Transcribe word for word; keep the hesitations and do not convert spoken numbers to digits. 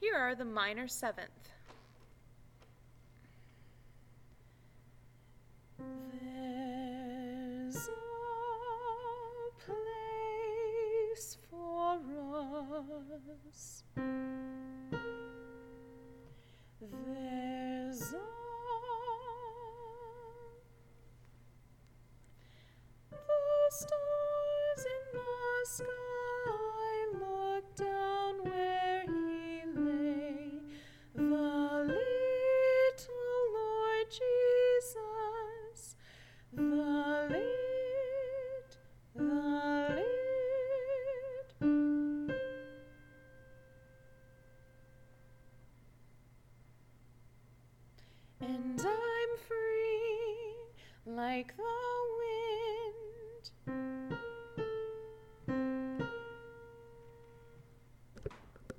Here are the minor seventh. There's a place for us. There's a the stars in the sky look down where he lay, the little Lord Jesus, the lit, the lit. And I'm free like the